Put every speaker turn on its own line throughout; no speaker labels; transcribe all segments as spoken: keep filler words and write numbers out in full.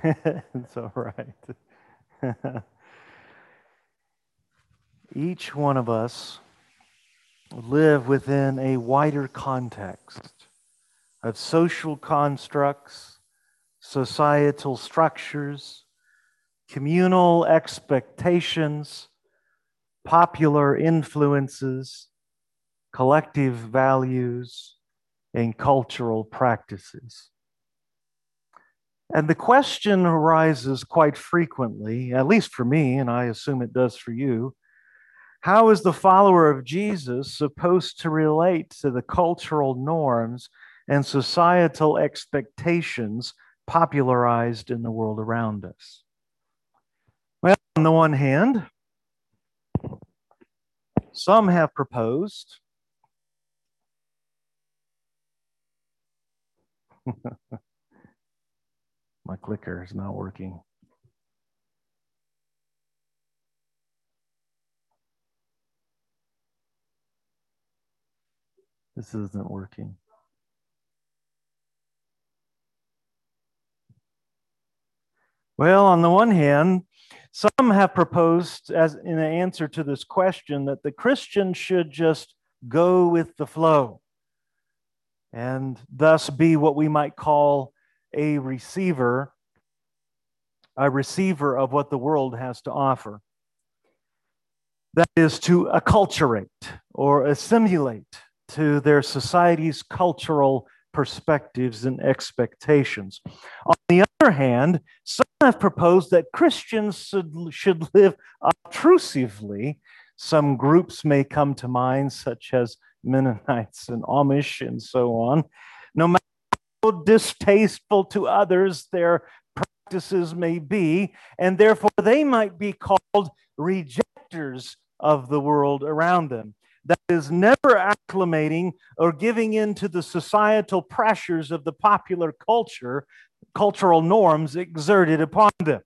It's all right. Each one of us live within a wider context of social constructs, societal structures, communal expectations, popular influences, collective values, and cultural practices. And the question arises quite frequently, at least for me, and I assume it does for you: how is the follower of Jesus supposed to relate to the cultural norms and societal expectations popularized in the world around us? Well, on the one hand, some have proposed my clicker is not working. This isn't working. Well, on the one hand, some have proposed, as in an answer to this question, that the Christian should just go with the flow and thus be what we might call a receiver, a receiver of what the world has to offer. That is, to acculturate or assimilate to their society's cultural perspectives and expectations. On the other hand, some have proposed that Christians should, should live obtrusively. Some groups may come to mind, such as Mennonites and Amish and so on. No matter how distasteful to others their practices may be, and therefore they might be called rejectors of the world around them. That is, never acclimating or giving in to the societal pressures of the popular culture, cultural norms exerted upon them.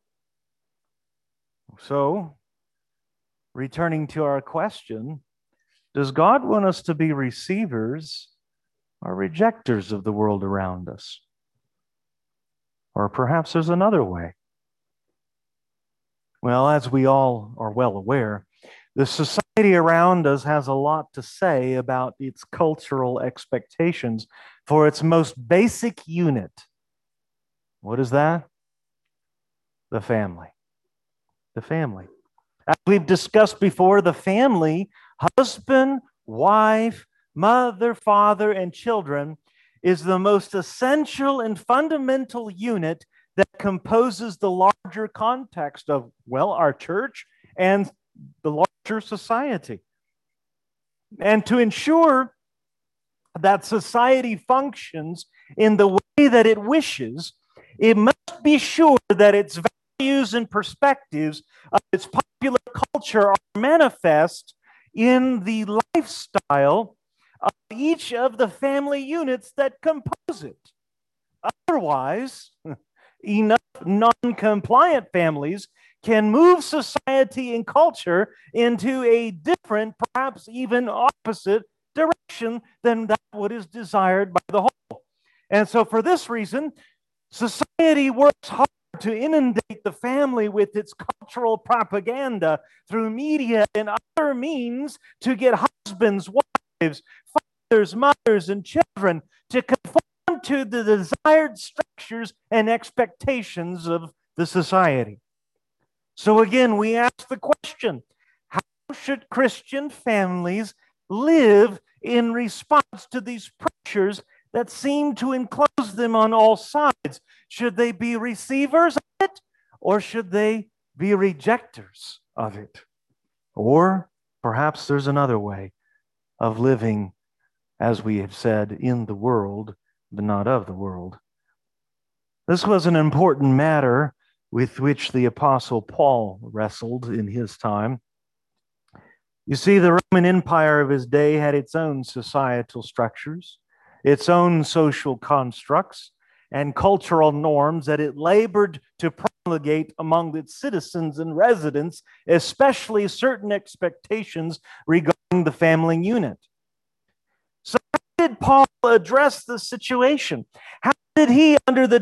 So, returning to our question, does God want us to be receivers or rejectors of the world around us? Or perhaps there's another way. Well, as we all are well aware, the society around us has a lot to say about its cultural expectations for its most basic unit. What is that? The family. The family. As we've discussed before, the family, husband, wife, mother, father, and children, is the most essential and fundamental unit that composes the larger context of, well, our church and the larger society. And to ensure that society functions in the way that it wishes, it must be sure that its values and perspectives of its popular culture are manifest in the lifestyle of each of the family units that compose it. Otherwise, enough non-compliant families can move society and culture into a different, perhaps even opposite direction than that what is desired by the whole. And so for this reason, society works hard to inundate the family with its cultural propaganda through media and other means to get husbands, wives, fathers, mothers, and children to conform to the desired structures and expectations of the society. So again, we ask the question, how should Christian families live in response to these pressures that seem to enclose them on all sides? Should they be receivers of it, or should they be rejectors of it? Or perhaps there's another way of living, as we have said, in the world, but not of the world. This was an important matter with which the Apostle Paul wrestled in his time. You see, the Roman Empire of his day had its own societal structures, its own social constructs, and cultural norms that it labored to promulgate among its citizens and residents, especially certain expectations regarding the family unit. So how did Paul address the situation? How did he, under the divine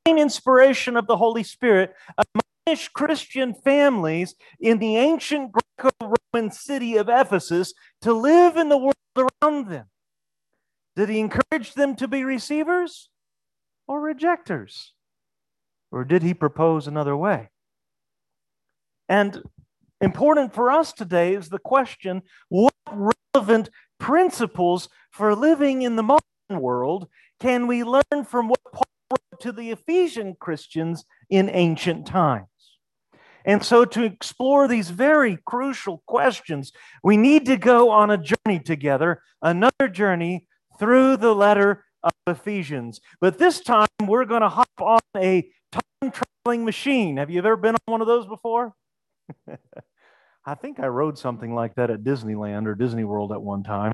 inspiration of the Holy Spirit, admonished Christian families in the ancient Greco-Roman city of Ephesus to live in the world around them? Did he encourage them to be receivers or rejectors? Or did he propose another way? And important for us today is the question, what relevant principles for living in the modern world can we learn from what Paul wrote to the Ephesian Christians in ancient times? And so to explore these very crucial questions, we need to go on a journey together, another journey through the letter of Ephesians. But this time, we're going to hop on a time-traveling machine. Have you ever been on one of those before? I think I rode something like that at Disneyland or Disney World at one time.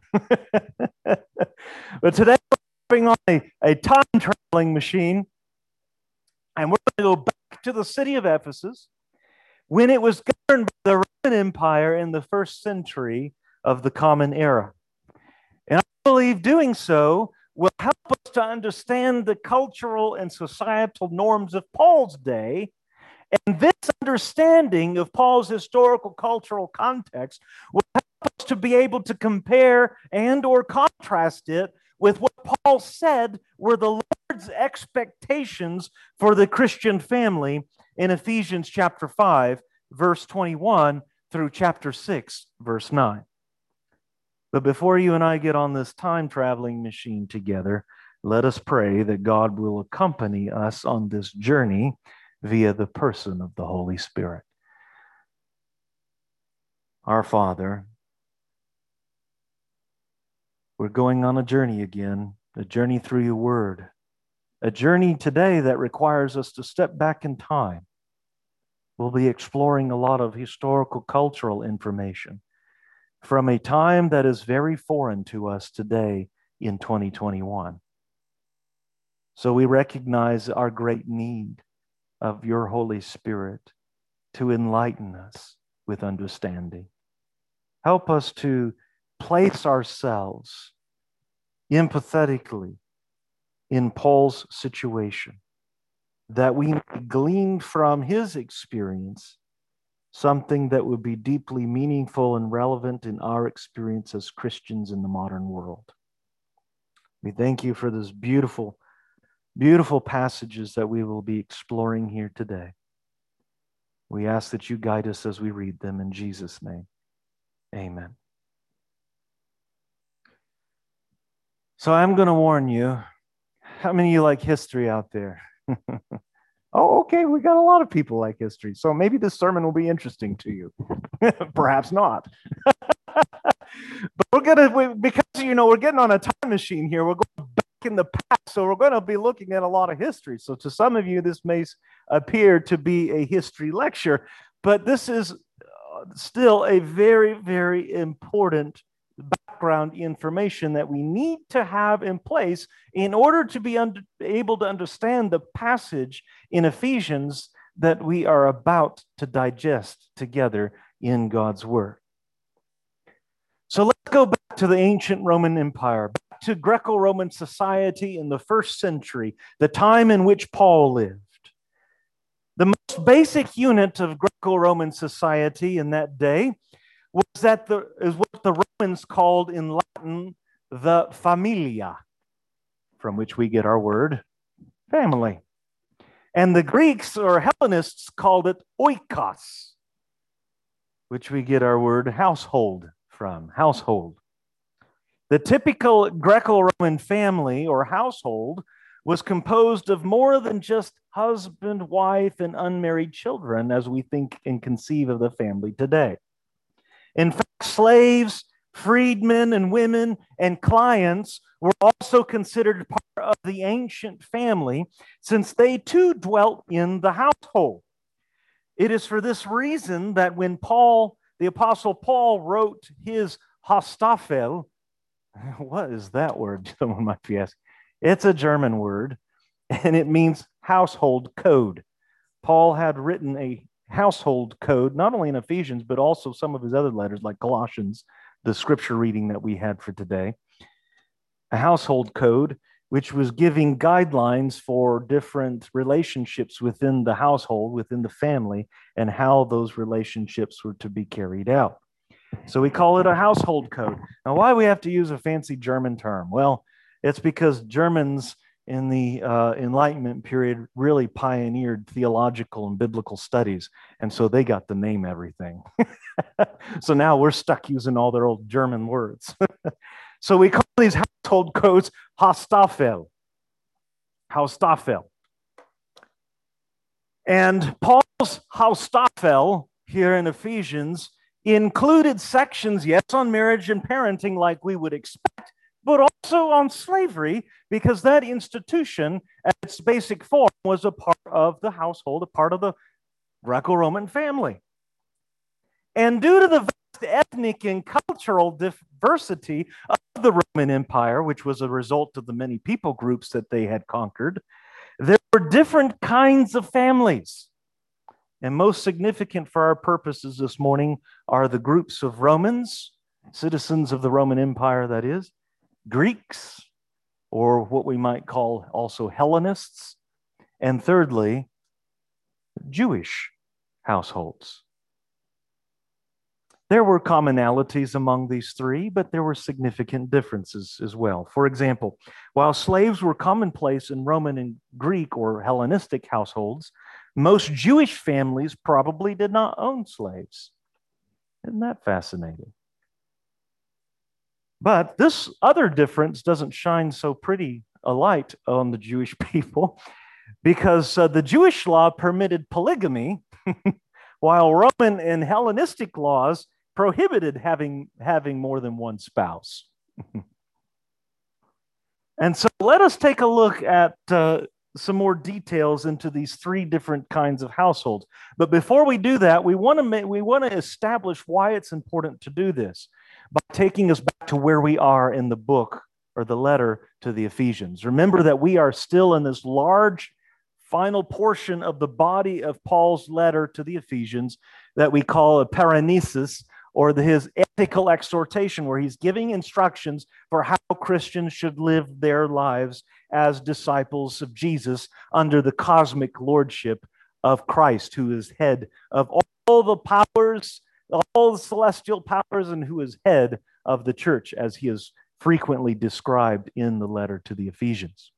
But today, we're hopping on a, a time-traveling machine, and we're going to go back to the city of Ephesus when it was governed by the Roman Empire in the first century of the Common Era. And I believe doing so will help us to understand the cultural and societal norms of Paul's day. And this understanding of Paul's historical cultural context will help us to be able to compare and or contrast it with what Paul said were the Lord's expectations for the Christian family in Ephesians chapter five, verse twenty-one through chapter six, verse nine. But before you and I get on this time-traveling machine together, let us pray that God will accompany us on this journey via the person of the Holy Spirit. Our Father, we're going on a journey again, a journey through your word, a journey today that requires us to step back in time. We'll be exploring a lot of historical, cultural information from a time that is very foreign to us today in twenty twenty-one. So we recognize our great need of your Holy Spirit to enlighten us with understanding. Help us to place ourselves empathetically in Paul's situation, that we may glean from his experience something that would be deeply meaningful and relevant in our experience as Christians in the modern world. We thank you for this beautiful, beautiful passages that we will be exploring here today. We ask that you guide us as we read them in Jesus' name. Amen. So I'm going to warn you, how many of you like history out there? Oh, okay, we got a lot of people like history. So maybe this sermon will be interesting to you. Perhaps not. But we're going to, because, you know, we're getting on a time machine here. We're going back in the past. So we're going to be looking at a lot of history. So to some of you, this may appear to be a history lecture, but this is still a very, very important background information that we need to have in place in order to be under, able to understand the passage in Ephesians that we are about to digest together in God's Word. So let's go back to the ancient Roman Empire, back to Greco-Roman society in the first century, the time in which Paul lived. The most basic unit of Greco-Roman society in that day was that the is what the Romans called in Latin the familia, from which we get our word family. And the Greeks or Hellenists called it oikos, which we get our word household from, household. The typical Greco-Roman family or household was composed of more than just husband, wife, and unmarried children as we think and conceive of the family today. In fact, slaves, freedmen, and women, and clients were also considered part of the ancient family, since they too dwelt in the household. It is for this reason that when Paul, the Apostle Paul, wrote his Haustafel, what is that word? Someone might be asking. It's a German word, and it means household code. Paul had written a household code, not only in Ephesians, but also some of his other letters, like Colossians, the scripture reading that we had for today. A household code which was giving guidelines for different relationships within the household, within the family, and how those relationships were to be carried out. So we call it a household code. Now, why do we have to use a fancy German term? Well, it's because Germans in the uh, Enlightenment period really pioneered theological and biblical studies, and so they got to name everything. So now we're stuck using all their old German words. So we call these household codes Haustafel. Haustafel. And Paul's Haustafel here in Ephesians included sections, yes, on marriage and parenting like we would expect, but also on slavery, because that institution at its basic form was a part of the household, a part of the Greco-Roman family. And due to the vast ethnic and cultural diversity of the Roman Empire, which was a result of the many people groups that they had conquered, there were different kinds of families. And most significant for our purposes this morning are the groups of Romans, citizens of the Roman Empire, that is, Greeks, or what we might call also Hellenists, and thirdly, Jewish households. There were commonalities among these three, but there were significant differences as well. For example, while slaves were commonplace in Roman and Greek or Hellenistic households, most Jewish families probably did not own slaves. Isn't that fascinating? But this other difference doesn't shine so pretty a light on the Jewish people, because uh, the Jewish law permitted polygamy, while Roman and Hellenistic laws prohibited having, having more than one spouse. And so let us take a look at uh, some more details into these three different kinds of households. But before we do that, we want to ma- we want to establish why it's important to do this by taking us back to where we are in the book or the letter to the Ephesians. Remember that we are still in this large final portion of the body of Paul's letter to the Ephesians that we call a paranesis, or the, his ethical exhortation, where he's giving instructions for how Christians should live their lives as disciples of Jesus under the cosmic lordship of Christ, who is head of all the powers, all the celestial powers, and who is head of the church, as he is frequently described in the letter to the Ephesians.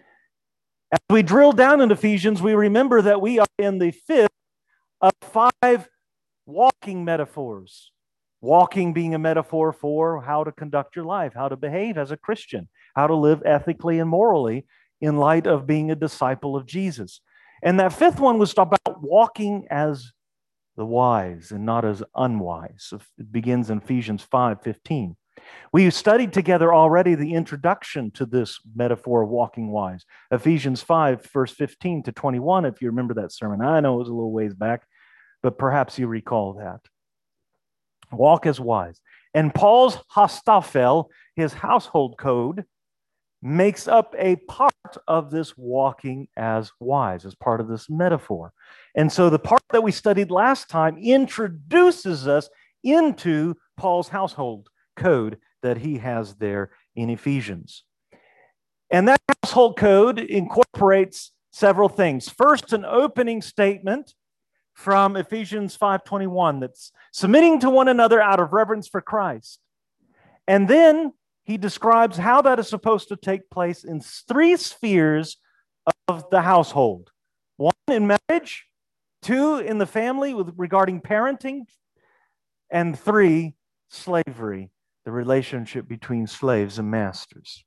As we drill down in Ephesians, we remember that we are in the fifth of five walking metaphors. Walking being a metaphor for how to conduct your life, how to behave as a Christian, how to live ethically and morally in light of being a disciple of Jesus. And that fifth one was about walking as the wise and not as unwise. It begins in Ephesians five fifteen. We studied together already the introduction to this metaphor of walking wise. Ephesians five, verse fifteen to twenty-one, if you remember that sermon. I know it was a little ways back, but perhaps you recall that. Walk as wise. And Paul's Haustafel, his household code, makes up a part of this walking as wise, as part of this metaphor. And so the part that we studied last time introduces us into Paul's household code that he has there in Ephesians. And that household code incorporates several things. First, an opening statement from Ephesians five twenty-one that's submitting to one another out of reverence for Christ. And then he describes how that is supposed to take place in three spheres of the household. One, in marriage. Two, in the family with regarding parenting. And three, slavery, the relationship between slaves and masters.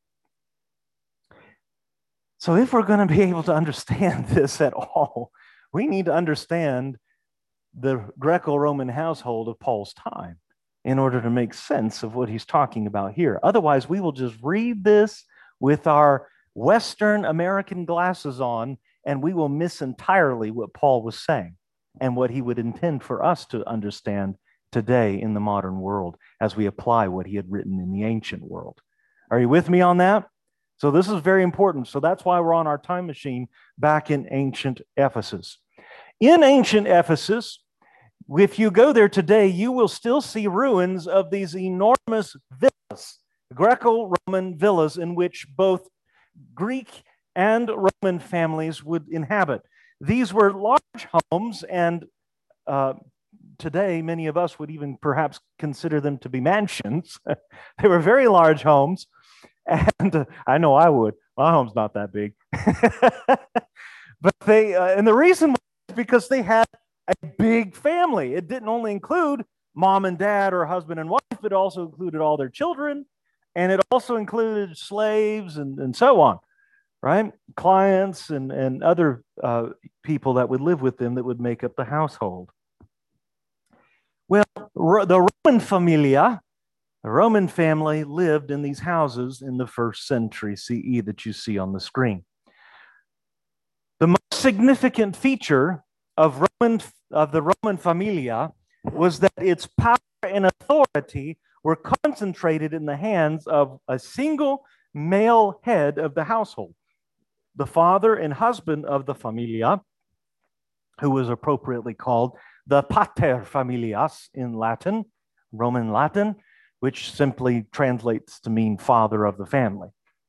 So if we're going to be able to understand this at all, we need to understand the Greco-Roman household of Paul's time in order to make sense of what he's talking about here. Otherwise, we will just read this with our Western American glasses on, and we will miss entirely what Paul was saying and what he would intend for us to understand today in the modern world as we apply what he had written in the ancient world. Are you with me on that? So this is very important. So that's why we're on our time machine back in ancient Ephesus. In ancient Ephesus, if you go there today, you will still see ruins of these enormous villas, Greco-Roman villas, in which both Greek and Roman families would inhabit. These were large homes, and uh, today many of us would even perhaps consider them to be mansions. They were very large homes, and uh, I know I would. My home's not that big. But they, uh, and the reason was because they had a big family. It didn't only include mom and dad or husband and wife, it also included all their children, and it also included slaves and, and so on, right? Clients and, and other uh, people that would live with them that would make up the household. Well, the Roman familia, the Roman family lived in these houses in the first century C E that you see on the screen. The most significant feature of Roman of the Roman familia was that its power and authority were concentrated in the hands of a single male head of the household, the father and husband of the familia, who was appropriately called the pater familias in Latin, Roman Latin, which simply translates to mean father of the family.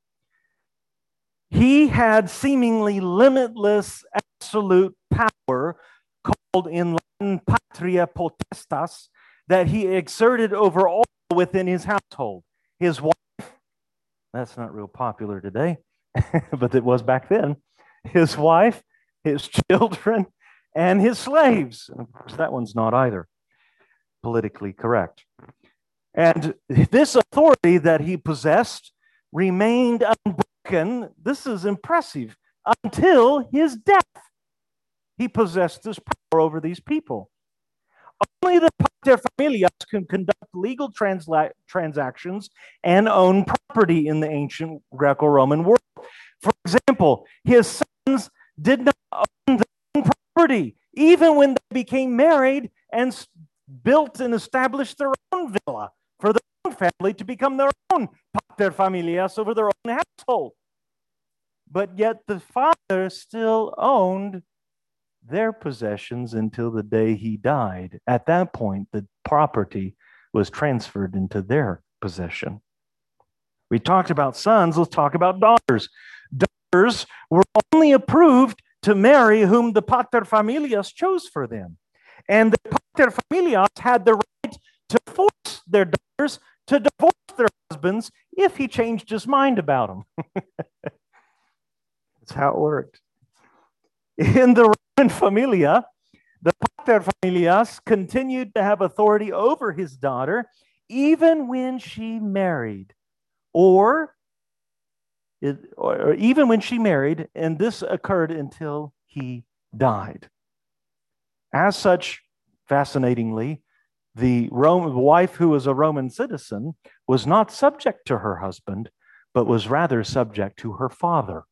He had seemingly limitless absolute power, called in Latin patria potestas, that he exerted over all within his household. His wife, that's not real popular today, but it was back then. His wife, his children, and his slaves. And of course, that one's not either politically correct. And this authority that he possessed remained unbroken. This is impressive. Until his death, he possessed this power over these people. Only the pater familias can conduct legal transla- transactions and own property in the ancient Greco-Roman world. For example, his sons did not own their own property, even when they became married and built and established their own villa for their own family to become their own pater familias over their own household. But yet the father still owned their possessions until the day he died. At that point, the property was transferred into their possession. We talked about sons, let's talk about daughters. Daughters were only approved to marry whom the pater familias chose for them. And the pater familias had the right to force their daughters to divorce their husbands if he changed his mind about them. That's how it worked. In the Roman familia, the pater familias continued to have authority over his daughter even when she married, or, it, or even when she married, and this occurred until he died. As such, fascinatingly, the Roman wife who was a Roman citizen was not subject to her husband, but was rather subject to her father.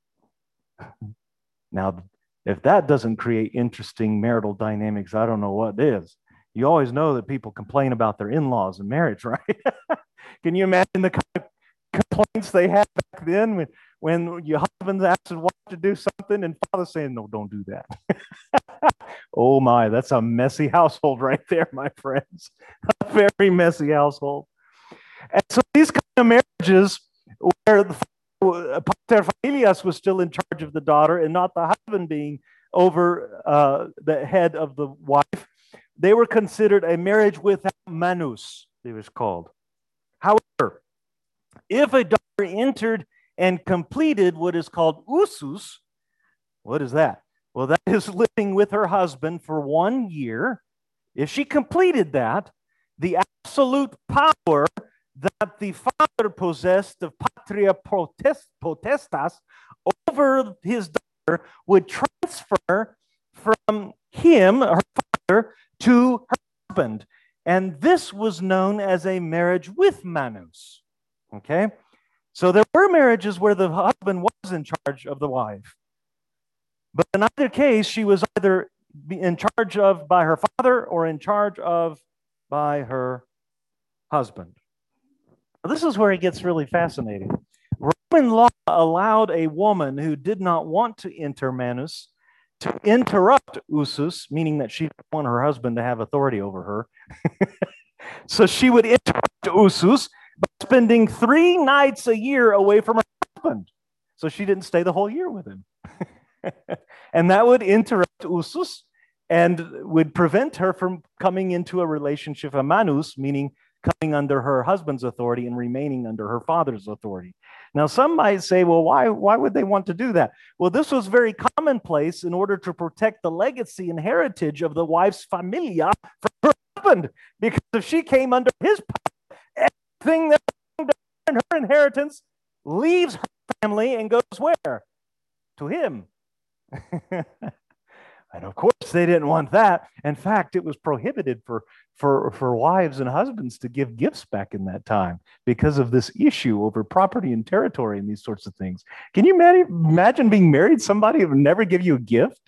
Now, if that doesn't create interesting marital dynamics, I don't know what is. You always know that people complain about their in-laws in marriage, right? Can you imagine the kind of complaints they had back then when, when your husband asked his wife to do something and father saying, no, don't do that. Oh my, that's a messy household right there, my friends. A very messy household. And so these kind of marriages where the pater familias was still in charge of the daughter and not the husband being over uh, the head of the wife, they were considered a marriage without manus, it was called. However, if a daughter entered and completed what is called usus, what is that? Well, that is living with her husband for one year. If she completed that, the absolute power that the father possessed of patria potestas over his daughter would transfer from him, her father, to her husband. And this was known as a marriage with manus. Okay? So there were marriages where the husband was in charge of the wife. But in either case, she was either in charge of by her father or in charge of by her husband. This is where it gets really fascinating. Roman law allowed a woman who did not want to enter manus to interrupt usus, meaning that she didn't want her husband to have authority over her. So she would interrupt usus by spending three nights a year away from her husband. so she didn't stay the whole year with him. And that would interrupt usus and would prevent her from coming into a relationship, a manus, meaning coming under her husband's authority and remaining under her father's authority. Now, some might say, well, why, why would they want to do that? Well, this was very commonplace in order to protect the legacy and heritage of the wife's familia from her husband. Because if she came under his power, everything that in her inheritance leaves her family and goes where? To him. And of course, they didn't want that. In fact, it was prohibited for, for, for wives and husbands to give gifts back in that time because of this issue over property and territory and these sorts of things. Can you imagine being married to somebody who would never give you a gift?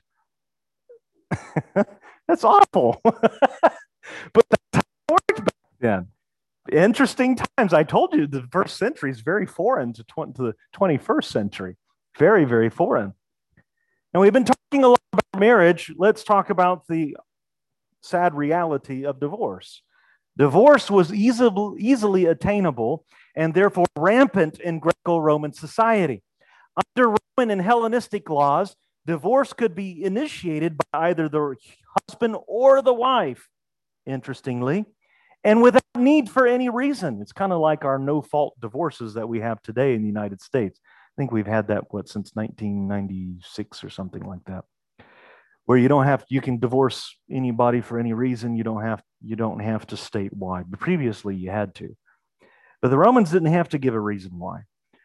That's awful. But that's how it worked back then. Interesting times. I told you the first century is very foreign to, tw- to the twenty-first century. Very, very foreign. And we've been talking a lot about marriage. Let's talk about the sad reality of divorce. Divorce was easily, easily attainable and therefore rampant in Greco-Roman society. Under Roman and Hellenistic laws, divorce could be initiated by either the husband or the wife, interestingly, and without need for any reason. It's kind of like our no-fault divorces that we have today in the United States. I think we've had that, what, since nineteen ninety-six or something like that, where you don't have, you can divorce anybody for any reason. You don't have, you don't have to state why. But previously you had to. But the Romans didn't have to give a reason why.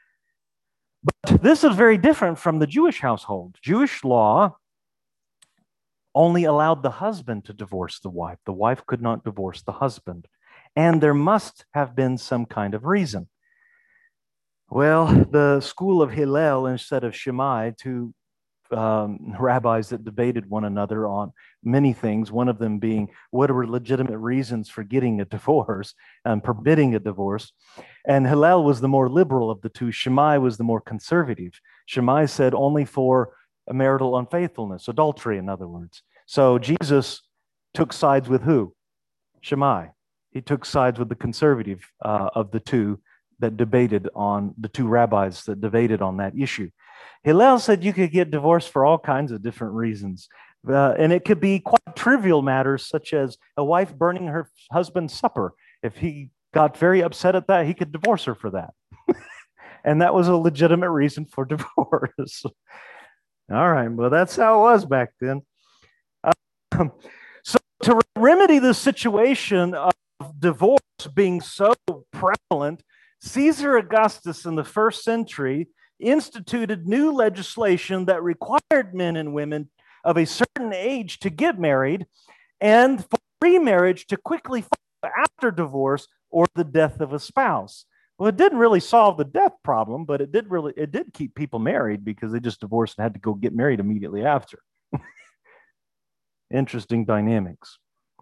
But this is very different from the Jewish household. Jewish law only allowed the husband to divorce the wife. The wife could not divorce the husband. And there must have been some kind of reason. Well, the school of Hillel instead of Shammai, two um, rabbis that debated one another on many things, one of them being what are legitimate reasons for getting a divorce and permitting a divorce. And Hillel was the more liberal of the two. Shammai was the more conservative. Shammai said only for marital unfaithfulness, adultery, in other words. So Jesus took sides with who? Shammai. He took sides with the conservative uh, of the two that debated on, the two rabbis that debated on that issue. Hillel said you could get divorced for all kinds of different reasons. Uh, and it could be quite trivial matters, such as a wife burning her husband's supper. If he got very upset at that, he could divorce her for that. And that was a legitimate reason for divorce. All right, well, that's how it was back then. Um, so to remedy the situation of divorce being so prevalent, Caesar Augustus in the first century instituted new legislation that required men and women of a certain age to get married and for remarriage to quickly follow after divorce or the death of a spouse. Well, it didn't really solve the death problem, but it did really it did keep people married because they just divorced and had to go get married immediately after. Interesting dynamics.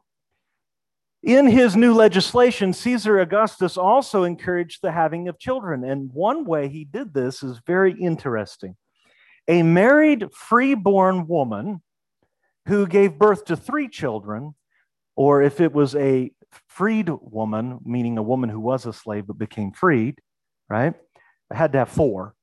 In his new legislation, Caesar Augustus also encouraged the having of children. And one way he did this is very interesting. A married, freeborn woman who gave birth to three children, or if it was a freed woman, meaning a woman who was a slave but became freed, right, had to have four.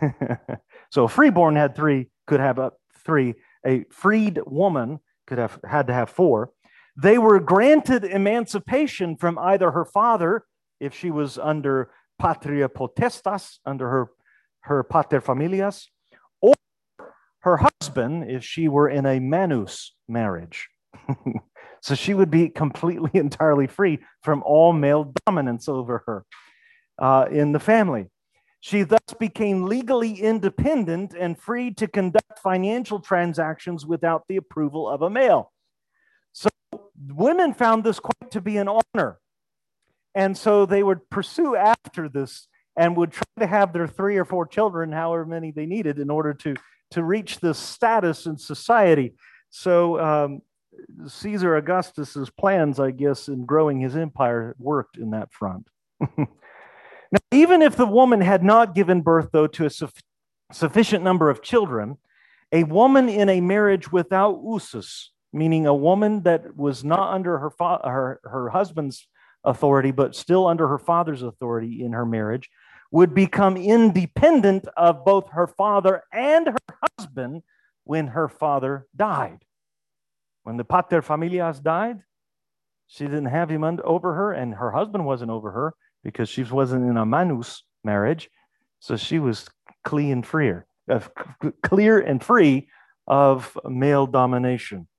So a freeborn had three, could have up three. A freed woman could have had to have four. They were granted emancipation from either her father, if she was under patria potestas, under her, her pater familias, or her husband, if she were in a manus marriage. So she would be completely, entirely free from all male dominance over her uh, in the family. She thus became legally independent and free to conduct financial transactions without the approval of a male. So women found this quite to be an honor. And so they would pursue after this and would try to have their three or four children, however many they needed, in order to, to reach this status in society. So um, Caesar Augustus's plans, I guess, in growing his empire worked in that front. Now, even if the woman had not given birth, though, to a su- sufficient number of children, a woman in a marriage without usus, meaning a woman that was not under her, fa- her, her husband's authority, but still under her father's authority in her marriage, would become independent of both her father and her husband when her father died. When the pater familias died, she didn't have him over her, and her husband wasn't over her because she wasn't in a manus marriage. So she was clean and freer, uh, clear and free of male domination.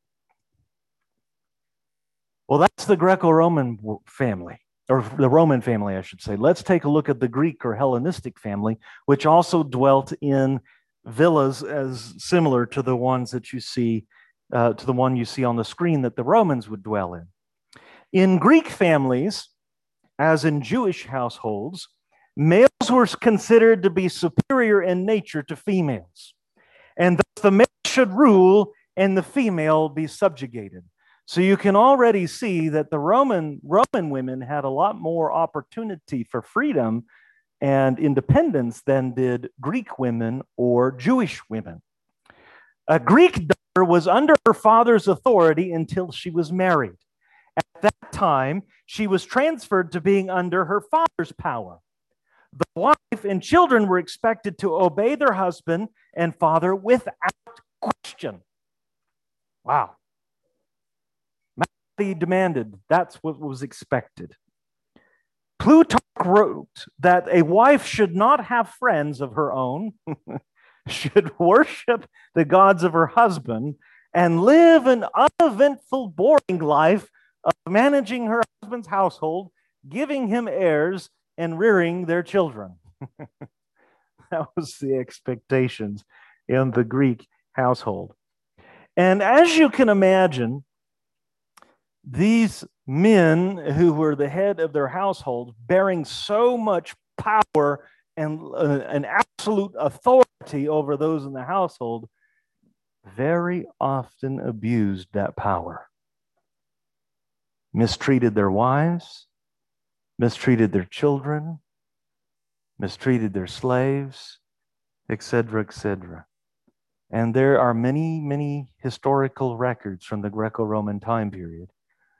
Well, that's the Greco-Roman family, or the Roman family, I should say. Let's take a look at the Greek or Hellenistic family, which also dwelt in villas as similar to the ones that you see, uh, to the one you see on the screen that the Romans would dwell in. In Greek families, as in Jewish households, males were considered to be superior in nature to females, and thus the male should rule and the female be subjugated. So you can already see that the Roman, Roman women had a lot more opportunity for freedom and independence than did Greek women or Jewish women. A Greek daughter was under her father's authority until she was married. At that time, she was transferred to being under her father's power. The wife and children were expected to obey their husband and father without question. Wow. He demanded. That's what was expected. Plutarch wrote that a wife should not have friends of her own, should worship the gods of her husband, and live an uneventful, boring life of managing her husband's household, giving him heirs, and rearing their children. That was the expectations in the Greek household. And as you can imagine, these men who were the head of their household, bearing so much power and uh, an absolute authority over those in the household, very often abused that power. Mistreated their wives, mistreated their children, mistreated their slaves, et cetera, et cetera. And there are many, many historical records from the Greco-Roman time period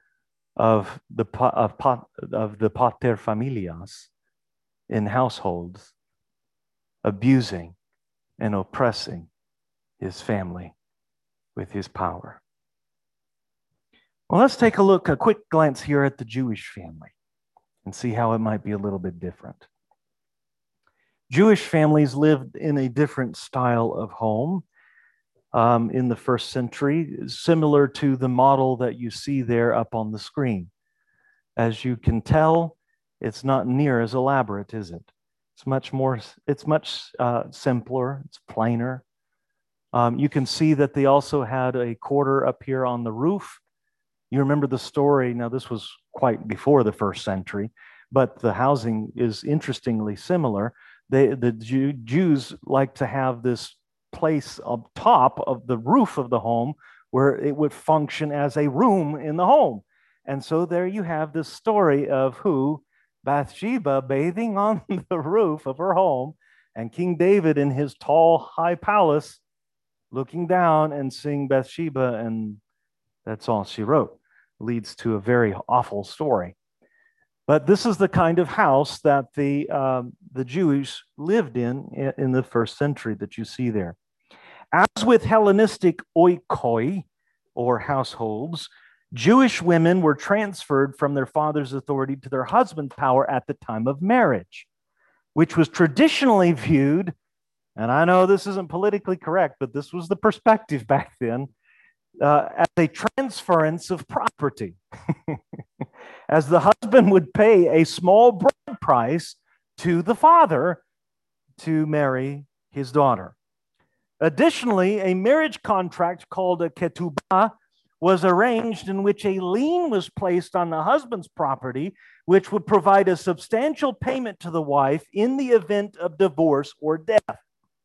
of the of, of the pater familias in households abusing and oppressing his family with his power. Well, let's take a look, a quick glance here at the Jewish family and see how it might be a little bit different. Jewish families lived in a different style of home um, in the first century, similar to the model that you see there up on the screen. As you can tell, it's not near as elaborate, is it? It's much more, it's much uh, simpler, it's plainer. Um, you can see that they also had a quarter up here on the roof. You remember the story, now this was quite before the first century, but the housing is interestingly similar. They, the Jew, Jews like to have this place up top of the roof of the home where it would function as a room in the home. And so there you have this story of who? Bathsheba bathing on the roof of her home, and King David in his tall, high palace looking down and seeing Bathsheba, and that's all she wrote. Leads to a very awful story. But this is the kind of house that the, um, the Jews lived in in the first century that you see there. As with Hellenistic oikoi, or households, Jewish women were transferred from their father's authority to their husband's power at the time of marriage, which was traditionally viewed, and I know this isn't politically correct, but this was the perspective back then, uh, as a transference of property. As the husband would pay a small bride price to the father to marry his daughter. Additionally, a marriage contract called a ketubah was arranged in which a lien was placed on the husband's property, which would provide a substantial payment to the wife in the event of divorce or death.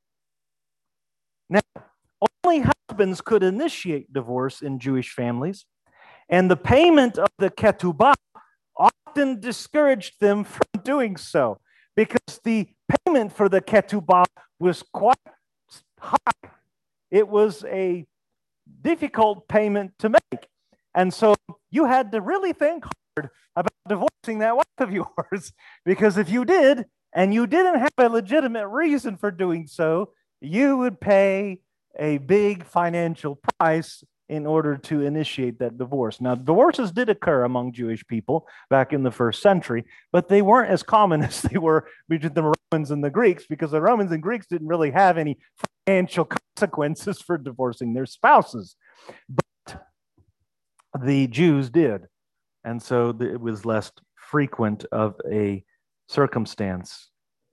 Now, only husbands could initiate divorce in Jewish families, and the payment of the ketubah often discouraged them from doing so because the payment for the ketubah was quite high. It was a difficult payment to make. And so you had to really think hard about divorcing that wife of yours, because if you did and you didn't have a legitimate reason for doing so, you would pay a big financial price in order to initiate that divorce. Now, divorces did occur among Jewish people back in the first century, but they weren't as common as they were between the Romans and the Greeks, because the Romans and Greeks didn't really have any financial consequences for divorcing their spouses. But the Jews did. And so it was less frequent of a circumstance.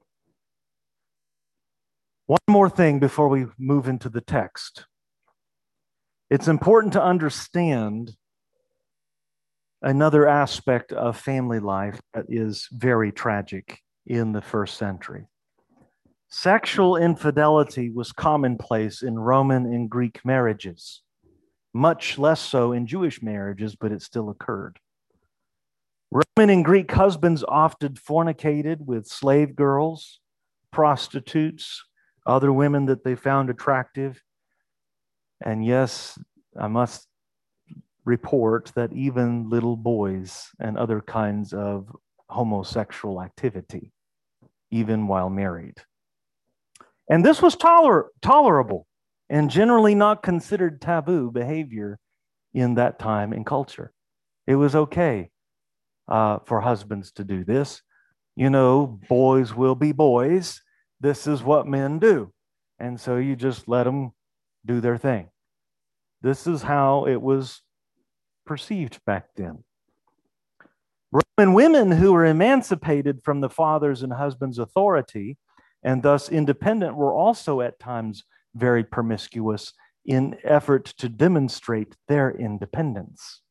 One more thing before we move into the text. It's important to understand another aspect of family life that is very tragic in the first century. Sexual infidelity was commonplace in Roman and Greek marriages, much less so in Jewish marriages, but it still occurred. Roman and Greek husbands often fornicated with slave girls, prostitutes, other women that they found attractive. And yes, I must report that even little boys and other kinds of homosexual activity, even while married. And this was toler- tolerable and generally not considered taboo behavior in that time and culture. It was okay uh, for husbands to do this. You know, boys will be boys. This is what men do. And so you just let them do their thing. This is how it was perceived back then. Roman women who were emancipated from the father's and husband's authority and thus independent were also at times very promiscuous in effort to demonstrate their independence.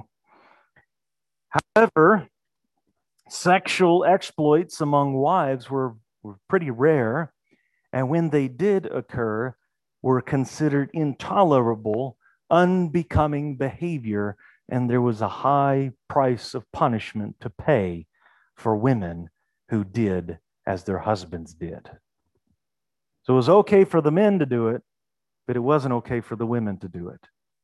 However, sexual exploits among wives were, were pretty rare, and when they did occur, were considered intolerable, unbecoming behavior, and there was a high price of punishment to pay for women who did as their husbands did. So it was okay for the men to do it, but it wasn't okay for the women to do it.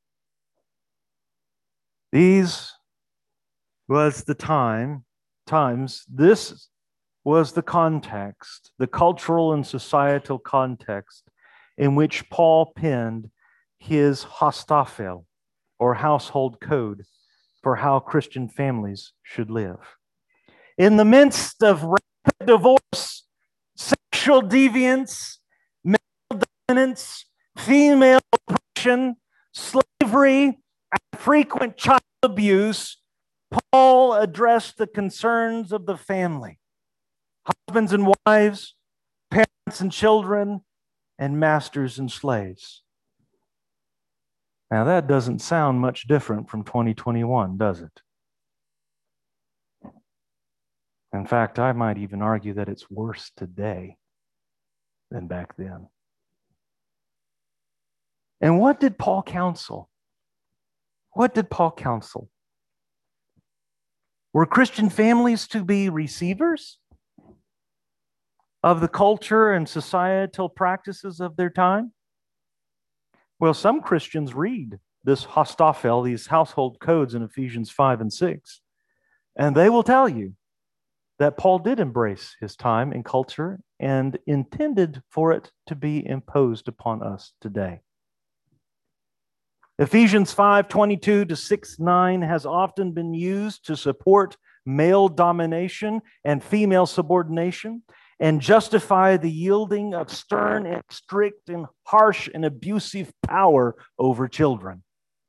These was the time, times, this was the context, the cultural and societal context in which Paul penned his Hastafel, or household code, for how Christian families should live. In the midst of rapid divorce, sexual deviance, male dominance, female oppression, slavery, and frequent child abuse, Paul addressed the concerns of the family, husbands and wives, parents and children, and masters and slaves. Now, that doesn't sound much different from twenty twenty-one, does it? In fact, I might even argue that it's worse today than back then. And what did Paul counsel? What did Paul counsel? Were Christian families to be receivers of the culture and societal practices of their time? Well, some Christians read this Hastafel, these household codes in Ephesians five and six, and they will tell you that Paul did embrace his time and culture and intended for it to be imposed upon us today. Ephesians five twenty-two to six nine has often been used to support male domination and female subordination and justify the yielding of stern and strict and harsh and abusive power over children.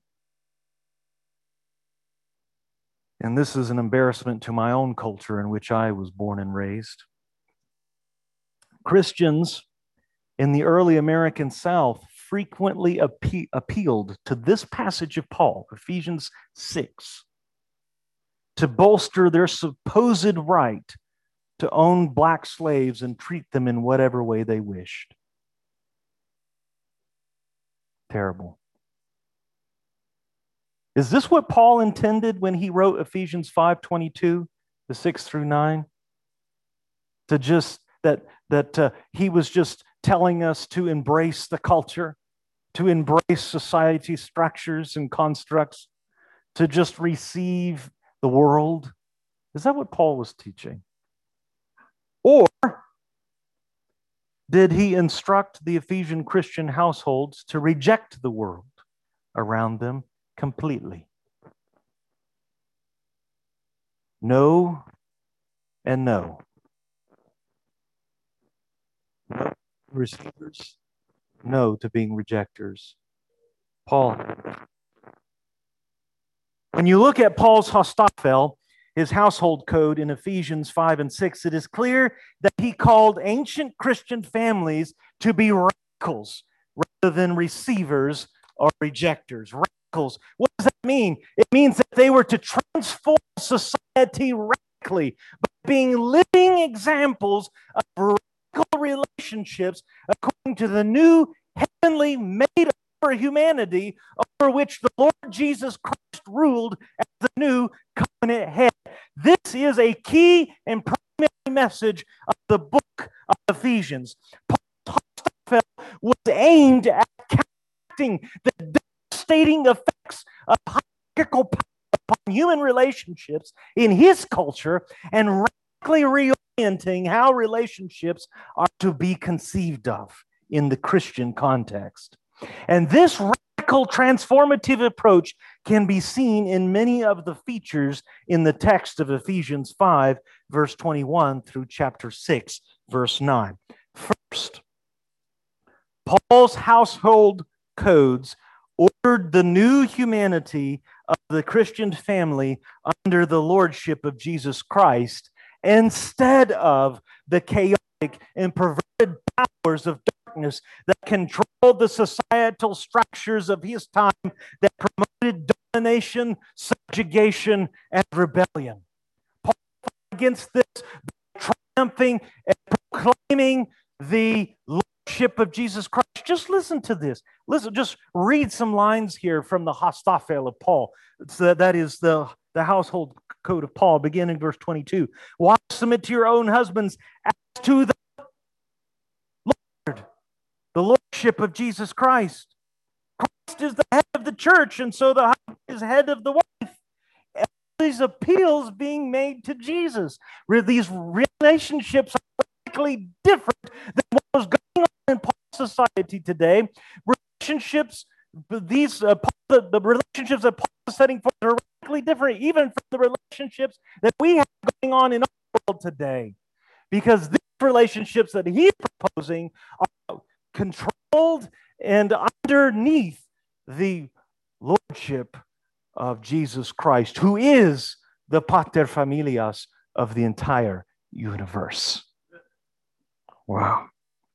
And this is an embarrassment to my own culture in which I was born and raised. Christians in the early American South frequently appe- appealed to this passage of Paul, Ephesians six, to bolster their supposed right to own black slaves and treat them in whatever way they wished. Terrible. Is this what Paul intended when he wrote Ephesians five twenty-two, the six through nine? To just, that, that uh, he was just telling us to embrace the culture, to embrace society structures and constructs, to just receive the world? Is that what Paul was teaching? Or did he instruct the Ephesian Christian households to reject the world around them completely? No and no. No receivers, no to being rejectors. Paul. When you look at Paul's Hostophel, his household code in Ephesians five and six, it is clear that he called ancient Christian families to be radicals rather than receivers or rejectors. Radicals. What does that mean? It means that they were to transform society radically by being living examples of radical relationships according to the new heavenly made over humanity over which the Lord Jesus Christ ruled as the new covenant head. This is a key and primary message of the book of Ephesians. Paul's Hostophel was aimed at counteracting the devastating effects of hierarchical power upon human relationships in his culture and radically reorienting how relationships are to be conceived of in the Christian context. And this radical transformative approach can be seen in many of the features in the text of Ephesians five, verse twenty-one through chapter six, verse nine. First, Paul's household codes ordered the new humanity of the Christian family under the lordship of Jesus Christ instead of the chaotic and perverted powers of darkness that controlled the societal structures of his time that promoted domination, subjugation, and rebellion. Paul fought against this by triumphing and proclaiming the lordship of Jesus Christ. Just listen to this. Listen, just read some lines here from the Hostophel of Paul. So that is the, the household code of Paul, beginning verse twenty-two. Wives, submit to your own husbands as to the Lord, the lordship of Jesus Christ. Christ is the head of the church, and so the husband is head of the wife. And these appeals being made to Jesus. These relationships are radically different than what was going on in Paul's society today. Relationships, these uh, the, the relationships that Paul is setting forth are radically different, even from the relationships that we have going on in our world today, because these relationships that he's proposing are controlled and underneath the lordship of Jesus Christ, who is the pater familias of the entire universe. Wow.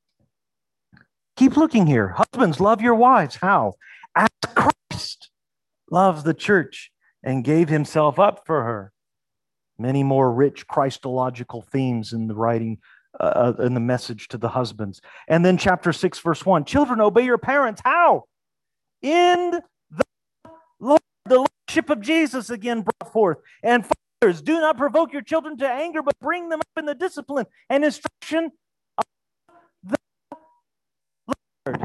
Keep looking here. Husbands, love your wives. How? As Christ loves the church and gave himself up for her. Many more rich Christological themes in the writing, uh, in the message to the husbands. And then chapter six, verse one. Children, obey your parents. How? In the Lord, the lordship of Jesus again brought forth. And fathers, do not provoke your children to anger, but bring them up in the discipline and instruction of the Lord.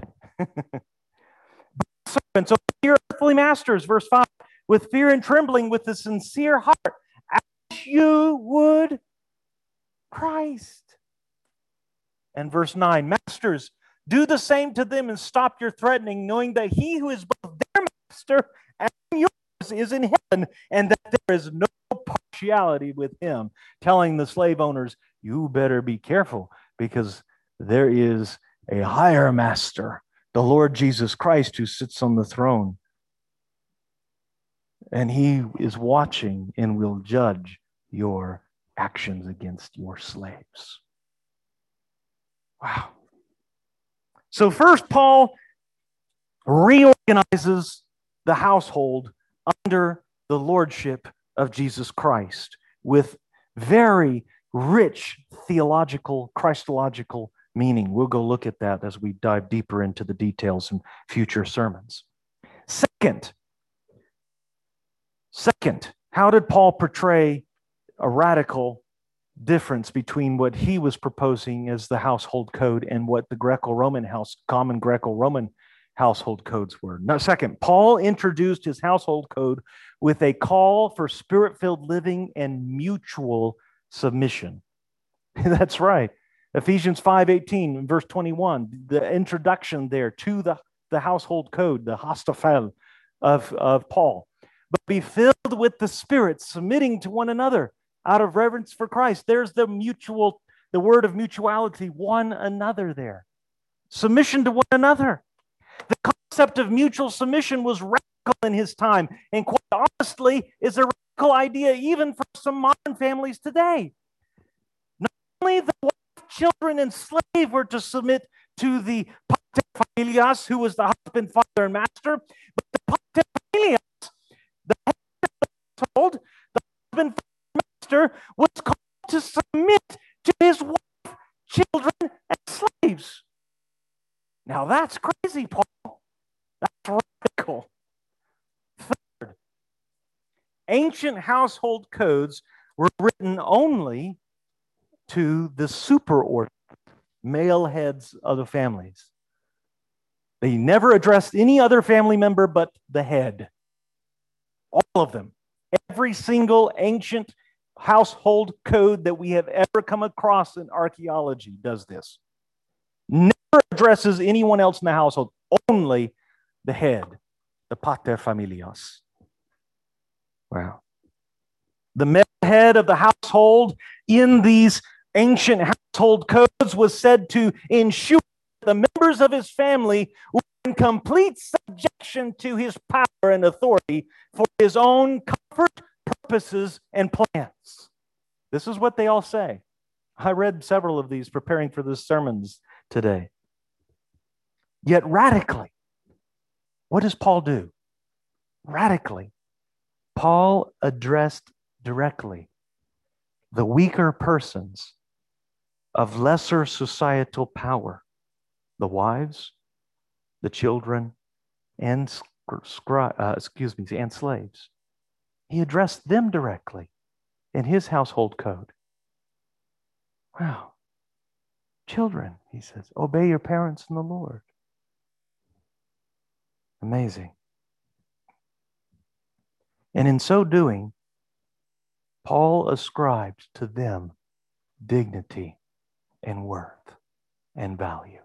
Servants, obey your earthly masters, verse five, with fear and trembling, with a sincere heart, as you would Christ. And verse nine, masters, do the same to them and stop your threatening, knowing that he who is both their master and yours is in heaven, and that there is no partiality with him. Telling the slave owners, you better be careful, because there is a higher master, the Lord Jesus Christ, who sits on the throne. And he is watching and will judge your actions against your slaves. Wow. So first, Paul reorganizes the household under the lordship of Jesus Christ with very rich theological, Christological meaning. We'll go look at that as we dive deeper into the details in future sermons. Second, second, how did Paul portray a radical difference between what he was proposing as the household code and what the Greco-Roman house, common Greco-Roman household codes were? Now, second, Paul introduced his household code with a call for spirit-filled living and mutual submission. That's right. Ephesians five eighteen, verse twenty-one, the introduction there to the, the household code, the hastafel of, of Paul. But be filled with the Spirit, submitting to one another out of reverence for Christ. There's the mutual, the word of mutuality, one another there. Submission to one another. The concept of mutual submission was radical in his time, and quite honestly is a radical idea even for some modern families today. Not only the wife, children, and slave were to submit to the pater familias, who was the husband, father, and master, but the pater familias, the head of the household, the husband, father, master, was called to submit to his wife, children, and slaves. Now that's crazy, Paul. That's radical. Third, ancient household codes were written only to the superordinate male heads of the families. They never addressed any other family member but the head. All of them. Every single ancient household code that we have ever come across in archaeology does this. Never addresses anyone else in the household, only the head, the pater familias. Wow. The male head of the household in these ancient household codes was said to ensure the members of his family were in complete subjection to his power and authority for his own comfort, purposes, and plans. This is what they all say. I read several of these preparing for the sermons today. Yet radically, what does Paul do? Radically, Paul addressed directly the weaker persons of lesser societal power, the wives, the children, and uh, excuse me, and slaves. He addressed them directly in his household code. Wow. Children, he says, obey your parents in the Lord. Amazing. And in so doing, Paul ascribed to them dignity and worth and value.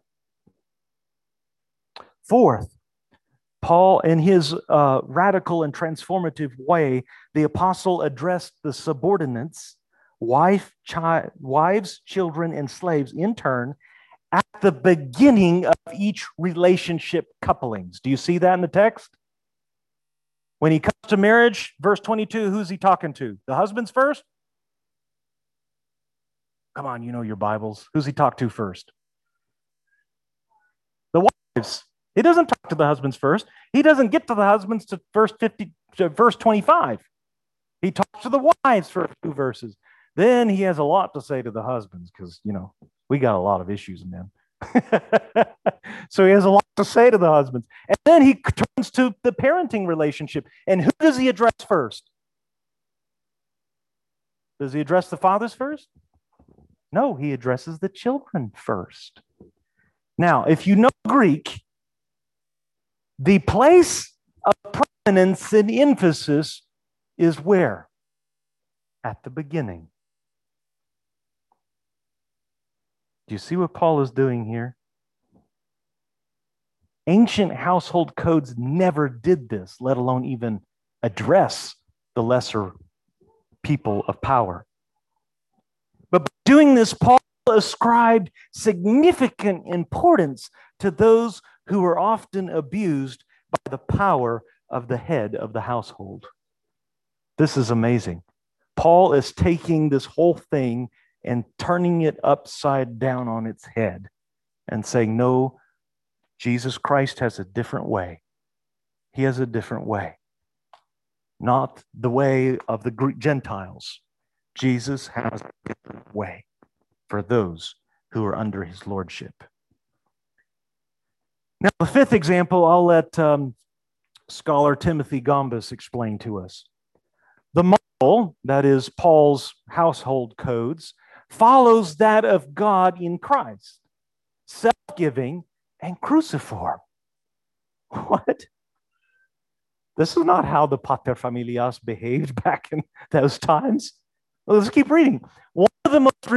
Fourth, Paul, in his uh, radical and transformative way, the apostle addressed the subordinates, wife, chi- wives, children, and slaves in turn at the beginning of each relationship couplings. Do you see that in the text? When he comes to marriage, verse twenty-two, who's he talking to? The husbands first? Come on, you know your Bibles. Who's he talk to first? The wives. He doesn't talk to the husbands first. He doesn't get to the husbands to verse fifty, to verse twenty-five. He talks to the wives for a few verses. Then he has a lot to say to the husbands because, you know, we got a lot of issues, men. So he has a lot to say to the husbands. And then he turns to the parenting relationship. And who does he address first? Does he address the fathers first? No, he addresses the children first. Now, if you know Greek, the place of prominence and emphasis is where? At the beginning. Do you see what Paul is doing here? Ancient household codes never did this, let alone even address the lesser people of power. But by doing this, Paul ascribed significant importance to those who were often abused by the power of the head of the household. This is amazing. Paul is taking this whole thing and turning it upside down on its head and saying, no, Jesus Christ has a different way. He has a different way. Not the way of the Greek Gentiles. Jesus has a different way for those who are under his lordship. Now, the fifth example, I'll let um, scholar Timothy Gombis explain to us. The model, that is Paul's household codes, follows that of God in Christ, self-giving and cruciform. What? This is not how the paterfamilias behaved back in those times. Well, let's keep reading. One of the most remarkable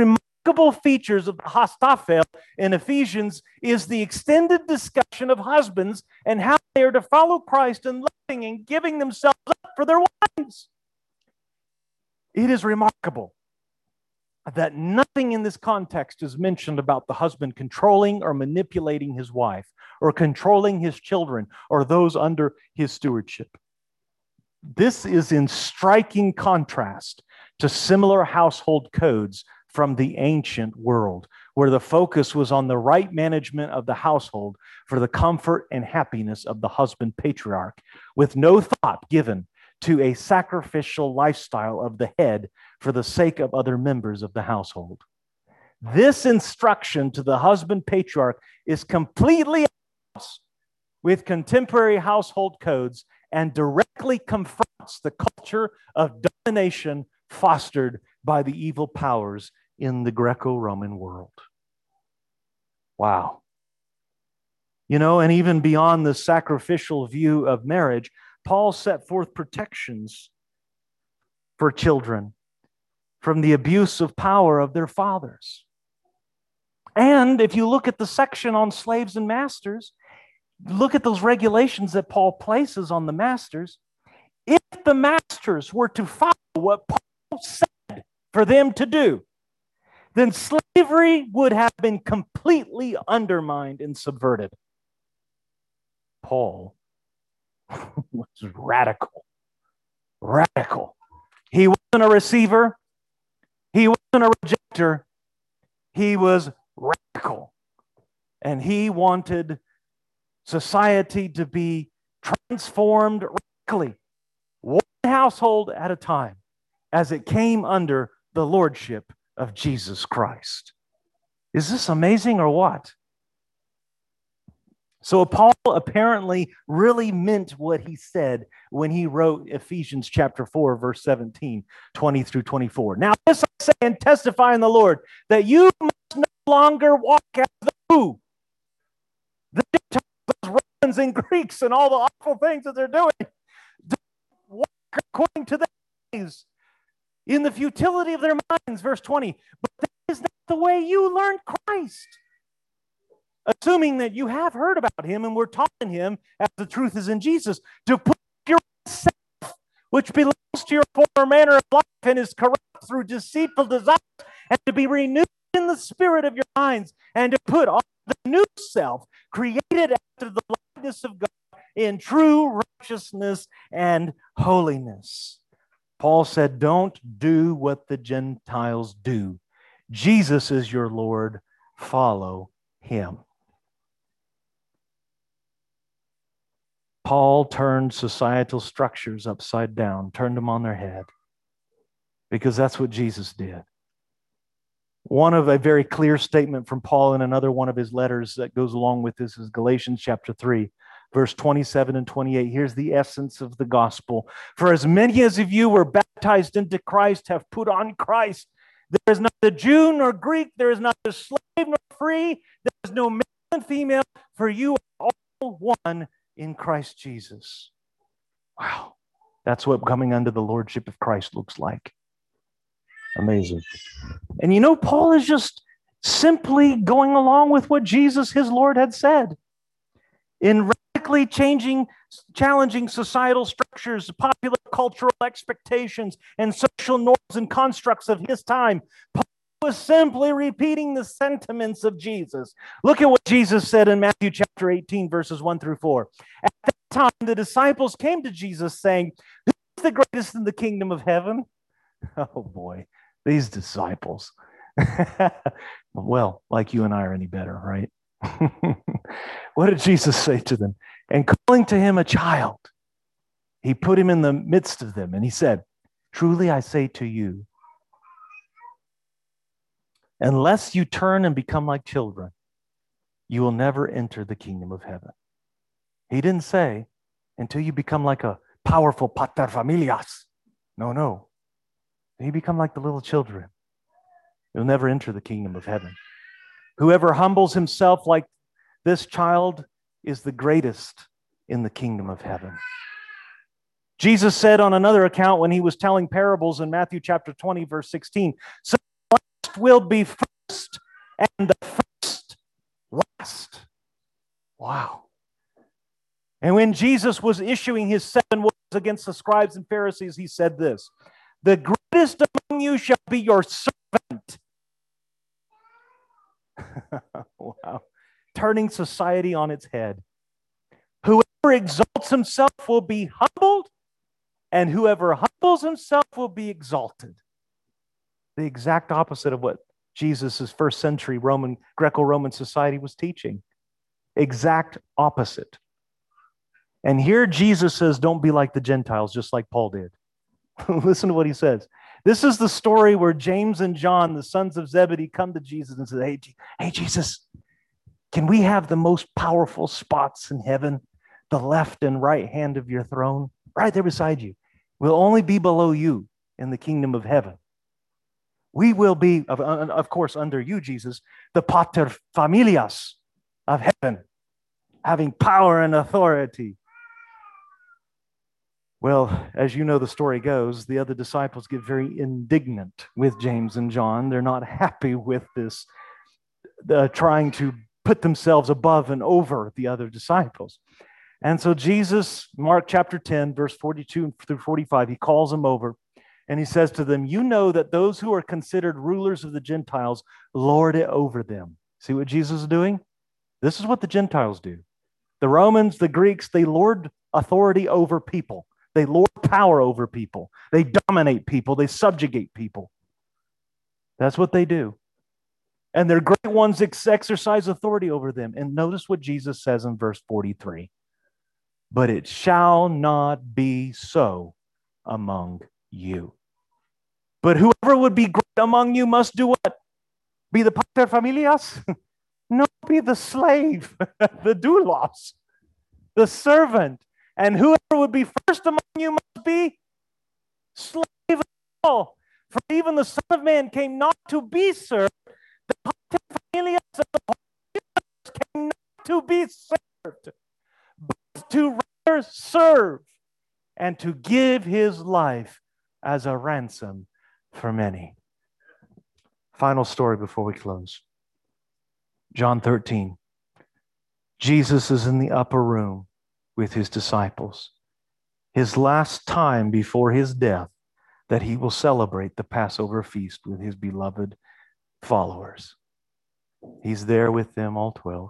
remarkable features of the Hastafel in Ephesians is the extended discussion of husbands and how they are to follow Christ in loving and giving themselves up for their wives. It is remarkable that nothing in this context is mentioned about the husband controlling or manipulating his wife, or controlling his children, or those under his stewardship. This is in striking contrast to similar household codes from the ancient world, where the focus was on the right management of the household for the comfort and happiness of the husband patriarch, with no thought given to a sacrificial lifestyle of the head for the sake of other members of the household. This instruction to the husband patriarch is completely with contemporary household codes and directly confronts the culture of domination fostered by the evil powers in the Greco-Roman world. Wow. You know, and even beyond the sacrificial view of marriage, Paul set forth protections for children from the abuse of power of their fathers. And if you look at the section on slaves and masters, look at those regulations that Paul places on the masters. If the masters were to follow what Paul said for them to do, then slavery would have been completely undermined and subverted. Paul was radical. Radical. He wasn't a receiver. He wasn't a rejecter. He was radical. And he wanted society to be transformed radically, one household at a time, as it came under the lordship of Jesus Christ. Is this amazing or what? So Paul apparently really meant what he said when he wrote Ephesians chapter four, verse seventeen, twenty through twenty-four. Now this I say and testify in the Lord, that you must no longer walk as the who? The Gentiles, Romans and Greeks and all the awful things that they're doing. Don't walk according to their ways, in the futility of their minds, verse twenty. But that is not the way you learned Christ. Assuming that you have heard about him and were taught in him, as the truth is in Jesus, to put yourself, which belongs to your former manner of life and is corrupt through deceitful desires, and to be renewed in the spirit of your minds, and to put on the new self, created after the likeness of God in true righteousness and holiness. Paul said, don't do what the Gentiles do. Jesus is your Lord. Follow him. Paul turned societal structures upside down, turned them on their head, because that's what Jesus did. One of a very clear statement from Paul in another one of his letters that goes along with this is Galatians chapter three, verse twenty-seven and twenty-eight. Here's the essence of the gospel. For as many as of you were baptized into Christ have put on Christ. There is neither Jew nor Greek, there is neither slave nor free, there is no male and female, for you are all one in Christ Jesus. Wow. That's what coming under the lordship of Christ looks like. Amazing. And you know, Paul is just simply going along with what Jesus, his Lord, had said. In radically changing, challenging societal structures, popular cultural expectations, and social norms and constructs of his time, Paul was simply repeating the sentiments of Jesus. Look at what Jesus said in Matthew chapter eighteen, verses one through four. At that time, the disciples came to Jesus saying, who is the greatest in the kingdom of heaven? Oh boy, these disciples. Well, like you and I are any better, right? What did Jesus say to them? And calling to him a child, he put him in the midst of them, and he said, truly I say to you, unless you turn and become like children, you will never enter the kingdom of heaven. He didn't say, until you become like a powerful paterfamilias. No, no. You become like the little children. You'll never enter the kingdom of heaven. Whoever humbles himself like this child is the greatest in the kingdom of heaven. Jesus said on another account when he was telling parables in Matthew chapter twenty, verse sixteen, so will be first, and the first last. Wow. And when Jesus was issuing his seven words against the scribes and Pharisees, he said this: the greatest among you shall be your servant. Wow. Turning society on its head. Whoever exalts himself will be humbled, and whoever humbles himself will be exalted. The exact opposite of what Jesus' first century Roman, Greco-Roman society was teaching. Exact opposite. And here Jesus says, don't be like the Gentiles, just like Paul did. Listen to what he says. This is the story where James and John, the sons of Zebedee, come to Jesus and say, hey, hey Jesus, can we have the most powerful spots in heaven? The left and right hand of your throne, right there beside you. We'll only be below you in the kingdom of heaven. We will be, of, of course, under you, Jesus, the pater familias of heaven, having power and authority. Well, as you know, the story goes, the other disciples get very indignant with James and John. They're not happy with this, uh, trying to put themselves above and over the other disciples. And so Jesus, Mark chapter ten, verse forty-two through forty-five, he calls them over and he says to them, you know that those who are considered rulers of the Gentiles lord it over them. See what Jesus is doing? This is what the Gentiles do. The Romans, the Greeks, they lord authority over people. They lord power over people. They dominate people. They subjugate people. That's what they do. And their great ones exercise authority over them. And notice what Jesus says in verse forty-three. But it shall not be so among you. But whoever would be great among you must do what? Be the pater familias? No, be the slave, the doulos, the servant. And whoever would be first among you must be slave of all. For even the Son of Man came not to be served, the pater familias of the whole universe came not to be served, but to rather serve and to give his life as a ransom for many. Final story before we close. John thirteen. Jesus is in the upper room with his disciples. His last time before his death that he will celebrate the Passover feast with his beloved followers. He's there with them, all twelve.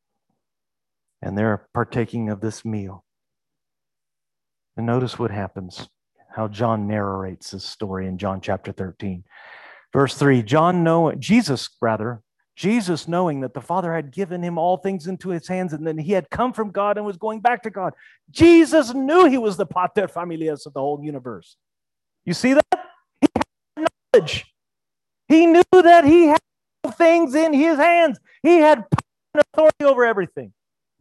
And they're partaking of this meal. And notice what happens, how John narrates this story in John chapter thirteen. Verse three, John know, Jesus rather, Jesus knowing that the Father had given him all things into his hands and then he had come from God and was going back to God. Jesus knew he was the pater familias of the whole universe. You see that? He had knowledge. He knew that he had things in his hands. He had power and authority over everything.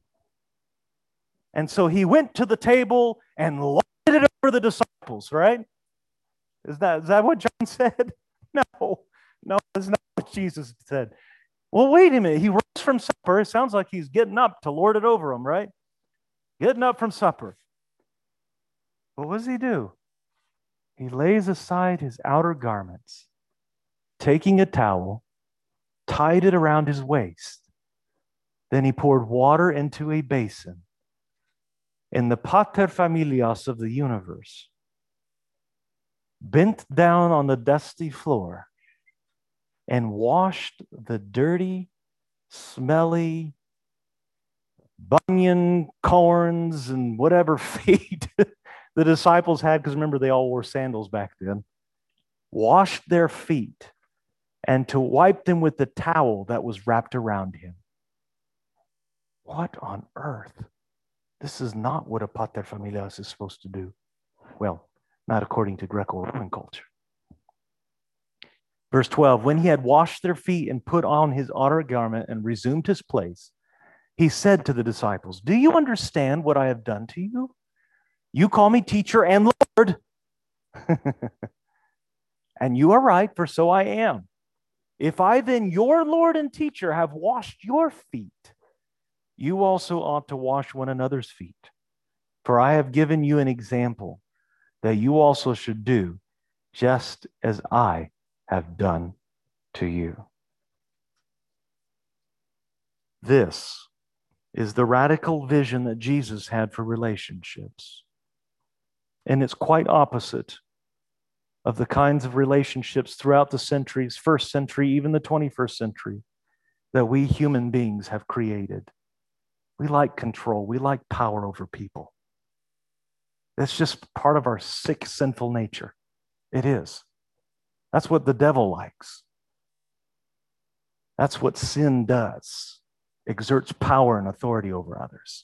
And so he went to the table and lorded it over the disciples, right? Is that, is that what John said? No, no, that's not what Jesus said. Well, wait a minute. He rose from supper. It sounds like he's getting up to lord it over them, right? Getting up from supper. But what does he do? He lays aside his outer garments, taking a towel, tied it around his waist. Then he poured water into a basin. In the pater familias of the universe, bent down on the dusty floor and washed the dirty, smelly, bunion corns and whatever feet the disciples had, because remember, they all wore sandals back then, washed their feet and to wipe them with the towel that was wrapped around him. What on earth? This is not what a pater familias is supposed to do. Well, not according to Greco-Roman culture. Verse twelve, when he had washed their feet and put on his outer garment and resumed his place, he said to the disciples, do you understand what I have done to you? You call me teacher and Lord. And you are right, for so I am. If I then, your Lord and teacher, have washed your feet, you also ought to wash one another's feet. For I have given you an example that you also should do, just as I have done to you. This is the radical vision that Jesus had for relationships. And it's quite opposite of the kinds of relationships throughout the centuries, first century, even the twenty-first century, that we human beings have created. We like control. We like power over people. That's just part of our sick, sinful nature. It is. That's what the devil likes. That's what sin does. Exerts power and authority over others.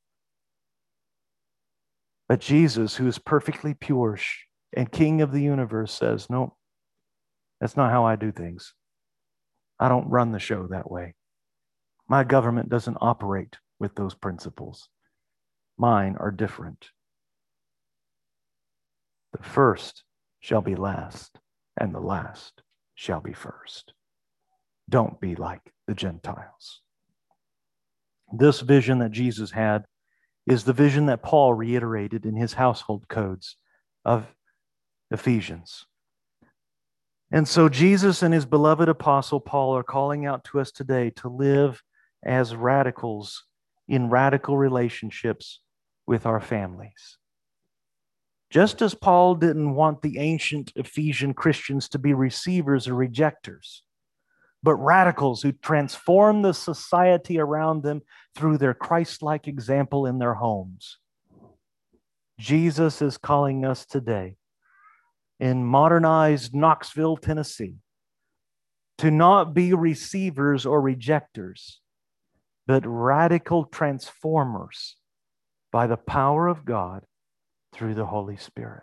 But Jesus, who is perfectly pure and King of the universe, says, no, that's not how I do things. I don't run the show that way. My government doesn't operate with those principles. Mine are different. The first shall be last, and the last shall be first. Don't be like the Gentiles. This vision that Jesus had is the vision that Paul reiterated in his household codes of Ephesians. And so Jesus and his beloved apostle Paul are calling out to us today to live as radicals in radical relationships with our families. Just as Paul didn't want the ancient Ephesian Christians to be receivers or rejectors, but radicals who transform the society around them through their Christ-like example in their homes. Jesus is calling us today in modernized Knoxville, Tennessee, to not be receivers or rejectors, but radical transformers by the power of God through the Holy Spirit.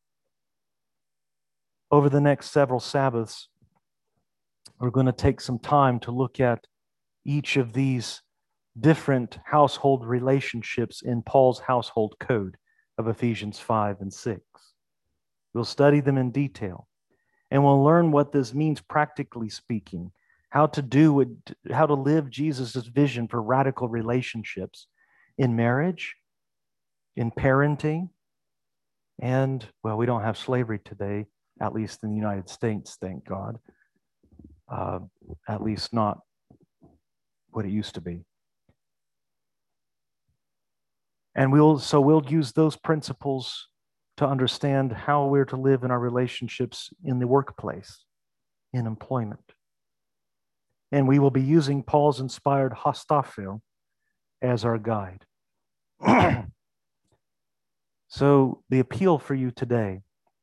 Over the next several Sabbaths, we're going to take some time to look at each of these different household relationships in Paul's household code of Ephesians five and six. We'll study them in detail, and we'll learn what this means practically speaking, how to do it, how to live Jesus' vision for radical relationships in marriage, in parenting, and, well, we don't have slavery today, at least in the United States, thank God. Uh, at least not what it used to be. And we'll so we'll use those principles to understand how we're to live in our relationships in the workplace, in employment. And we will be using Paul's inspired Hastophel as our guide. So the appeal for you today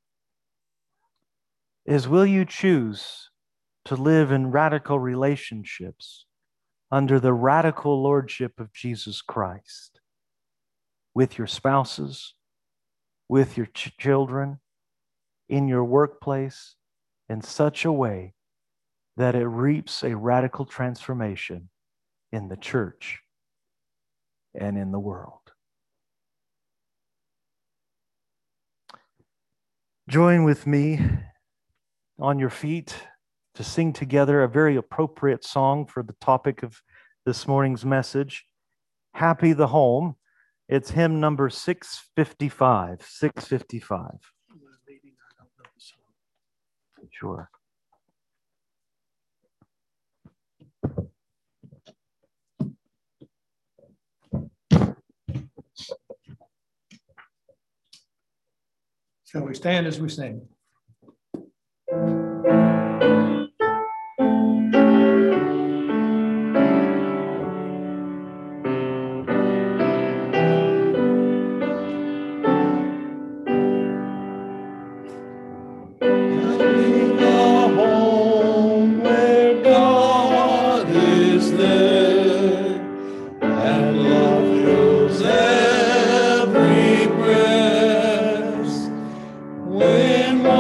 is, will you choose to live in radical relationships under the radical lordship of Jesus Christ with your spouses, with your ch- children, in your workplace, in such a way that it reaps a radical transformation in the church and in the world? Join with me on your feet to sing together a very appropriate song for the topic of this morning's message, Happy the Home. It's hymn number six fifty-five. six fifty-five. Sure.
Shall we stand as we sing?
When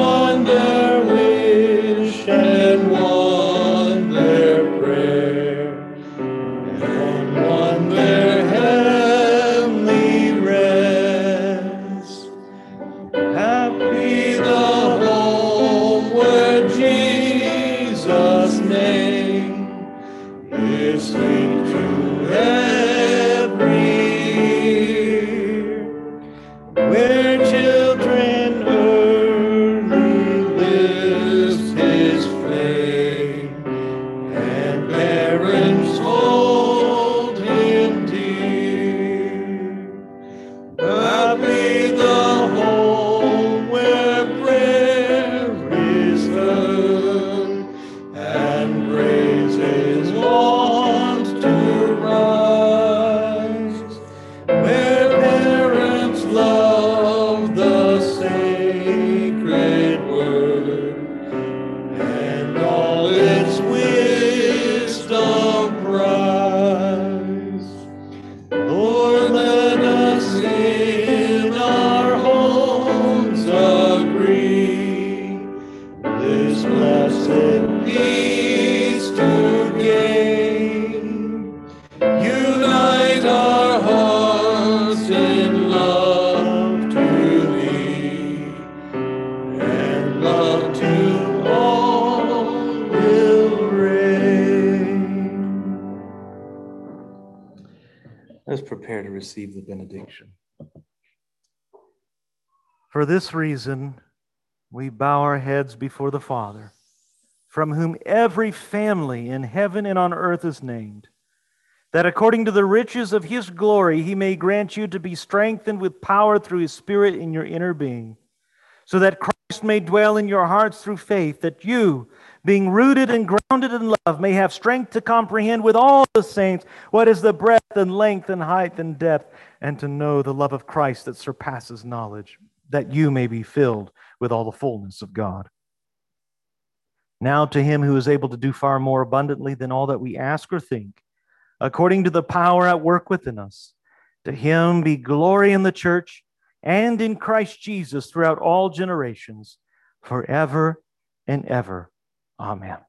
prepare to receive the benediction. For this reason, we bow our heads before the Father, from whom every family in heaven and on earth is named, that according to the riches of his glory, he may grant you to be strengthened with power through his Spirit in your inner being, so that Christ may dwell in your hearts through faith, that you, being rooted and grounded in love, may have strength to comprehend with all the saints what is the breadth and length and height and depth, and to know the love of Christ that surpasses knowledge, that you may be filled with all the fullness of God. Now to him who is able to do far more abundantly than all that we ask or think, according to the power at work within us, to him be glory in the church and in Christ Jesus throughout all generations, forever and ever. Amen.